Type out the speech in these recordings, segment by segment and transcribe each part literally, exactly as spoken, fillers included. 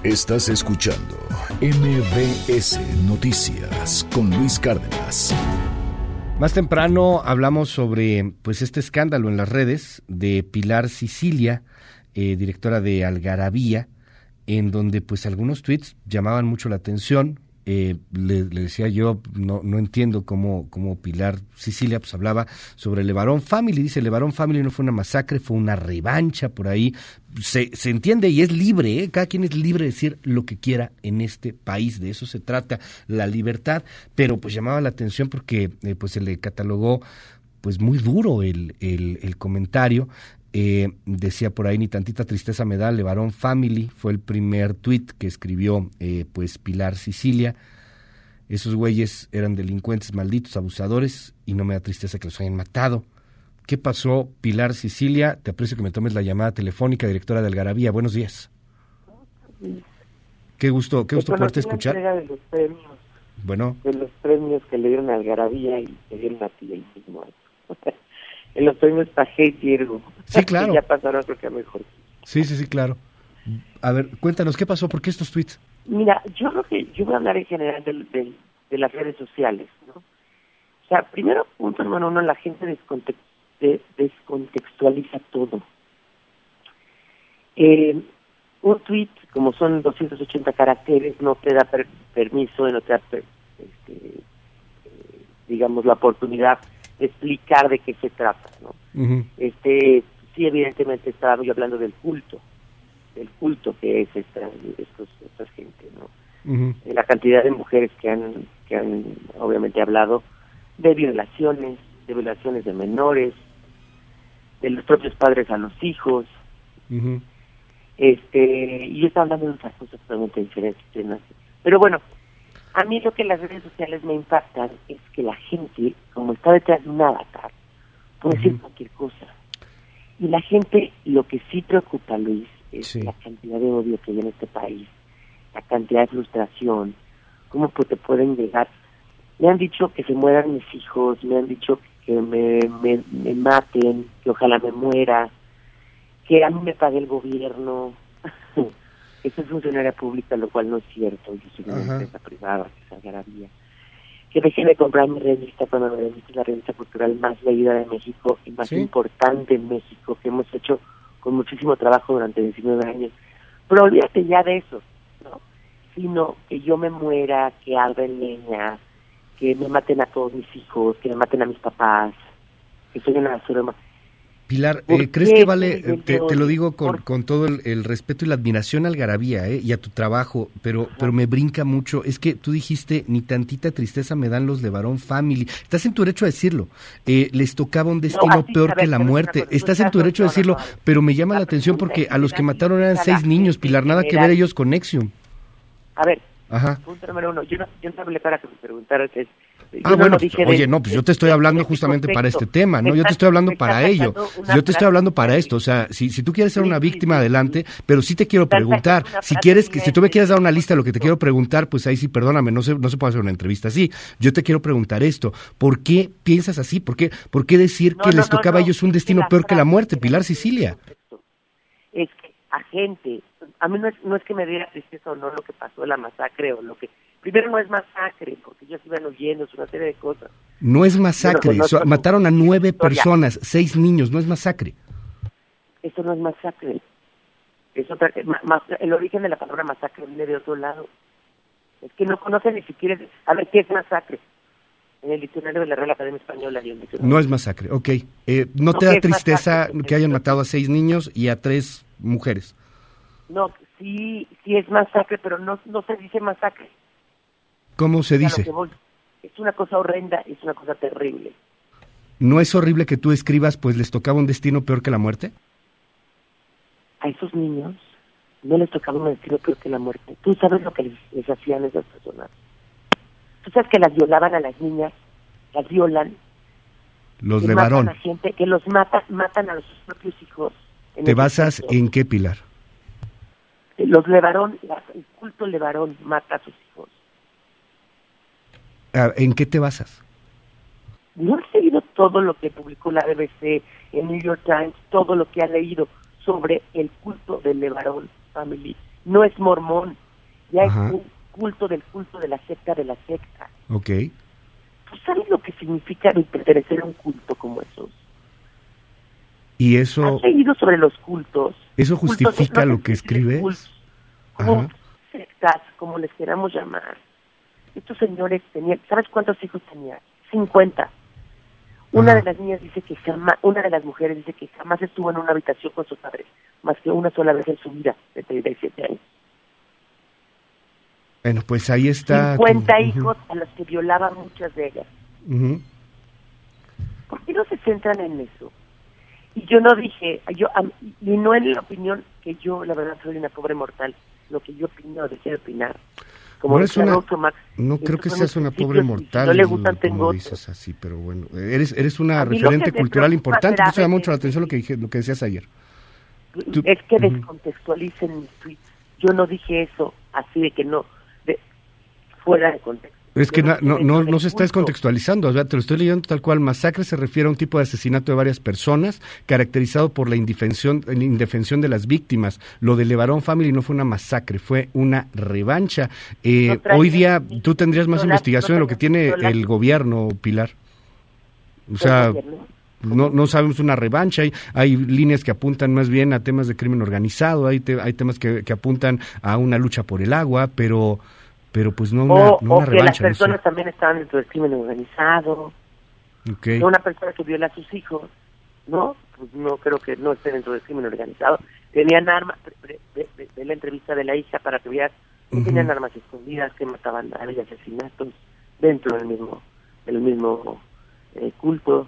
Estás escuchando M B S Noticias con Luis Cárdenas. Más temprano hablamos sobre pues este escándalo en las redes de Pilar Sicilia, eh, directora de Algarabía, en donde pues algunos tweets llamaban mucho la atención. Eh, le, le decía yo, no no entiendo cómo, cómo Pilar Sicilia pues hablaba sobre Levarón Family. Dice, Levarón Family no fue una masacre, fue una revancha por ahí. Se, se entiende y es libre, ¿eh? Cada quien es libre de decir lo que quiera en este país, de eso se trata, la libertad, pero pues llamaba la atención porque eh, pues se le catalogó pues muy duro el, el, el comentario. Eh, decía por ahí, ni tantita tristeza me da, Levarón Family, fue el primer tuit que escribió eh, pues Pilar Sicilia. Esos güeyes eran delincuentes, malditos, abusadores, y no me da tristeza que los hayan matado. ¿Qué pasó, Pilar Sicilia? Te aprecio que me tomes la llamada telefónica, directora de Algarabía. Buenos días. Qué gusto, qué gusto poderte escuchar. La de los premios, bueno. De los premios que le dieron a Algarabía y le dieron a ti el mismo año. En los premios Pajé y Ergo. Sí, claro. Ya pasaron, creo que a mejor. Sí, sí, sí, claro. A ver, cuéntanos, ¿qué pasó? ¿Por qué estos tweets? Mira, yo creo que yo voy a hablar en general del, del, de las redes sociales, ¿no? O sea, primero, punto número uno, la gente descontext, de, descontextualiza todo. Eh, un tweet, como son doscientos ochenta caracteres, no te da per, permiso, no te da, per, este, eh, digamos, la oportunidad de explicar de qué se trata, ¿no? Uh-huh. Este, sí, evidentemente estaba yo hablando del culto, del culto que es esta, estos, esta gente, ¿no? Uh-huh. De la cantidad de mujeres que han, que han, obviamente, hablado de violaciones, de violaciones de menores, de los propios padres a los hijos. Uh-huh. Este, y yo estaba hablando de otras cosas totalmente diferentes, ¿no? Pero bueno, a mí lo que las redes sociales me impactan es que la gente, como está detrás de un avatar, puede uh-huh. decir cualquier cosa. Y la gente, lo que sí preocupa, Luis, es sí. la cantidad de odio que hay en este país, la cantidad de frustración, cómo pues te pueden llegar. Me han dicho que se mueran mis hijos, me han dicho que me, me, me maten, que ojalá me muera, que a mí me pague el gobierno. Que soy funcionaria pública, lo cual no es cierto. Yo soy una Ajá. empresa privada, que es Algarabía. Que dejé de comprar mi revista cuando mi revista es la revista cultural más leída de México y más ¿Sí? importante en México, que hemos hecho con muchísimo trabajo durante diecinueve años. Pero olvídate ya de eso, ¿no? Sino que yo me muera, que arden leña, que me maten a todos mis hijos, que me maten a mis papás, que soy una basura más. Pilar, eh, ¿crees que vale, te, te lo digo con, con todo el, el respeto y la admiración a Algarabía eh, y a tu trabajo, pero pero me brinca mucho, es que tú dijiste, ni tantita tristeza me dan los Levarón Family, estás en tu derecho a decirlo, eh, les tocaba un destino no, peor que la muerte, estás en tu derecho a decirlo, pero me llama la atención porque a los que mataron eran seis niños, Pilar, nada que ver ellos con Nexium. A ver, Ajá. punto número uno, yo no, yo no hablé para que me preguntaras, es, Ah, no bueno, pues, oye, no, pues yo te estoy hablando justamente para este tema, ¿no? Yo te estoy hablando para ello, yo te estoy hablando para esto, o sea, si si tú quieres ser una víctima, adelante, pero sí te quiero preguntar, si quieres, que si tú me quieres dar una lista de lo que te quiero preguntar, pues ahí sí, perdóname, no se, no se puede hacer una entrevista así, yo te quiero preguntar esto, ¿por qué piensas así? ¿Por qué, por qué decir que les tocaba a ellos un destino peor que la muerte, Pilar Sicilia? Es que a gente, a mí no es, no es que me diera tristeza o no lo que pasó, la masacre o lo que... Primero no es masacre, porque ellos iban huyendo, es una serie de cosas. No es masacre, bueno, so, mataron a nueve historia. personas, seis niños, no es masacre. Eso no es masacre. Es otra, ma, ma, el origen de la palabra masacre viene de otro lado. Es que no conocen ni siquiera... A ver, ¿qué es masacre? En el diccionario de la Real Academia Española. No es masacre, ok. Eh, ¿No, ¿No te da tristeza masacre? que hayan matado a seis niños y a tres mujeres? No, sí, sí es masacre, pero no, no se dice masacre. ¿Cómo se dice? Claro, es una cosa horrenda, es una cosa terrible. ¿No es horrible que tú escribas, pues les tocaba un destino peor que la muerte? A esos niños no les tocaba un destino peor que la muerte. Tú sabes lo que les, les hacían esas personas. Tú sabes que las violaban a las niñas, las violan. Los Levarón. Matan a gente, que los matan, matan a sus propios hijos. ¿Te basas sexo. en qué, Pilar? Los Levarón, el culto Levarón mata a sus hijos. ¿En qué te basas? No he seguido todo lo que publicó la B B C, el New York Times, todo lo que ha leído sobre el culto del Levarón Family no es mormón, ya Ajá. es un culto del culto de la secta de la secta. Ok. ¿Tú sabes lo que significa pertenecer a un culto como esos? ¿Y eso, ¿Has leído sobre los cultos? eso justifica Cultos, no lo que sé si decirles escribes? cultos, Ajá. cultos, sectas, como les queramos llamar. Estos señores tenían, ¿sabes cuántos hijos tenían? cincuenta. Una Ajá. de las niñas dice que jamás, una de las mujeres dice que jamás estuvo en una habitación con sus padres, más que una sola vez en su vida, de treinta y siete años. Bueno, pues ahí está. cincuenta tu- hijos a los que violaban muchas de ellas. Ujú, ujú. ¿Por qué no se centran en eso? Y yo no dije, yo a- y no en la opinión que yo, la verdad, soy una pobre mortal, lo que yo opino, dejé de opinar. Como No eres decía una- Groucho Marx, No estos creo que son seas mis una principios pobre y si mortal, no le gustan, tengo como otros. dices así, pero bueno, eres eres una A mí lo referente que me cultural preocupa importante, será que eso llama de- mucho la atención lo que dije, lo que decías ayer. Tú- Es que ujú. descontextualicen mis tweets. Yo no dije eso así de que no, de, fuera de contexto. Es que Yo na- dije no, dentro no, del no se está culto. descontextualizando, o sea, te lo estoy leyendo tal cual. Masacre se refiere a un tipo de asesinato de varias personas, caracterizado por la indefensión, la indefensión de las víctimas. Lo de Levarón Family no fue una masacre, fue una revancha. Eh, No traía hoy día ni tú tendrías más pistolas, investigación de no lo que traía tiene pistolas. el gobierno, Pilar. O El sea, gobierno. no, no sabemos una revancha, hay, hay líneas que apuntan más bien a temas de crimen organizado, hay, te- hay temas que, que apuntan a una lucha por el agua, pero pero pues no una, o no o una que revancha. las personas no también estaban dentro del crimen organizado. sé. Ok. No una persona que viola a sus hijos, ¿no? Pues no creo que no esté dentro del crimen organizado. Tenían armas, de, de, de, de la entrevista de la hija para que veas, que Ujú. tenían armas escondidas, que mataban a había asesinatos dentro del mismo, del mismo eh, culto.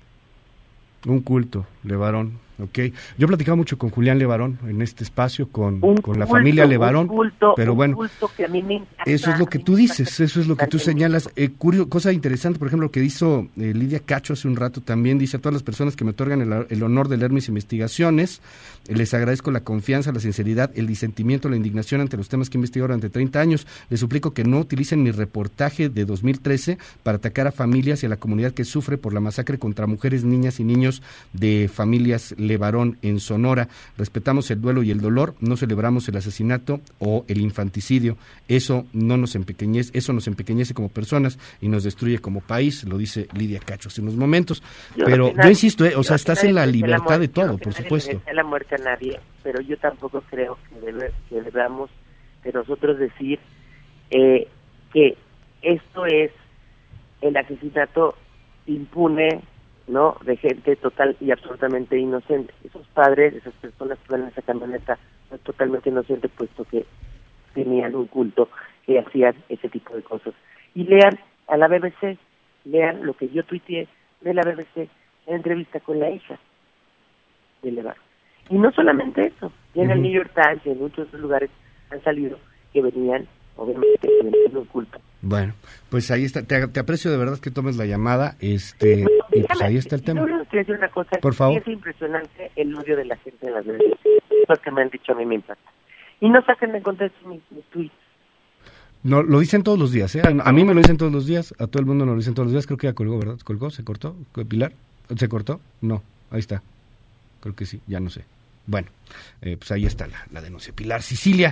Un culto, Levarón, ok. Yo platicaba mucho con Julián Levarón en este espacio, con, Un con la culto, familia un Levarón, culto, pero un bueno, culto que a mí me encanta, eso es lo a que mí tú me dices, encanta eso es lo que tú también. señalas. Eh, curio- cosa interesante, por ejemplo, lo que hizo eh, Lidia Cacho hace un rato también, dice a todas las personas que me otorgan el, el honor de leer mis investigaciones, eh, les agradezco la confianza, la sinceridad, el disentimiento, la indignación ante los temas que he investigado durante treinta años. Les suplico que no utilicen mi reportaje de dos mil trece para atacar a familias y a la comunidad que sufre por la masacre contra mujeres, niñas y niños de familias Levarón en Sonora. Respetamos el duelo y el dolor, no celebramos el asesinato o el infanticidio. Eso no nos empequeñece, eso nos empequeñece como personas y nos destruye como país, lo dice Lidia Cacho hace unos momentos. Yo Pero al final- yo insisto, eh, o yo sea, al estás final en la le deseo libertad muerte, de yo todo, que por nadie le supuesto. desea la muerte a nadie, pero yo tampoco creo que, debe, que debamos de nosotros decir eh, que esto es el asesinato impune, ¿no?, de gente total y absolutamente inocente. Esos padres, esas personas que van en esa camioneta, son totalmente inocentes, puesto que tenían un culto que hacían ese tipo de cosas. Y lean a la B B C, lean lo que yo tuiteé de la B B C, en entrevista con la hija de Levarón. Y no solamente eso, ya en el Ujú. New York Times y en muchos otros lugares han salido que venían, obviamente, en un culto. Bueno, pues ahí está, te, te aprecio de verdad que tomes la llamada, este, y pues ahí está el tema. Yo quiero decir una cosa, Por favor. es impresionante el odio de la gente en las redes. Lo que me han dicho a mí me impacta. Y no saquen de contexto mis, mis tweets. No, lo dicen todos los días, ¿eh? A, a mí me lo dicen todos los días, a todo el mundo nos lo dicen todos los días, creo que ya colgó, ¿verdad? ¿Colgó? ¿Se cortó? ¿Pilar? ¿Se cortó? No, ahí está. Creo que sí, ya no sé. Bueno, eh, pues ahí está la, la denuncia. Pilar Sicilia.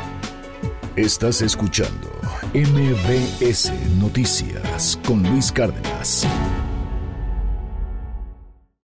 Estás escuchando M B S Noticias con Luis Cárdenas.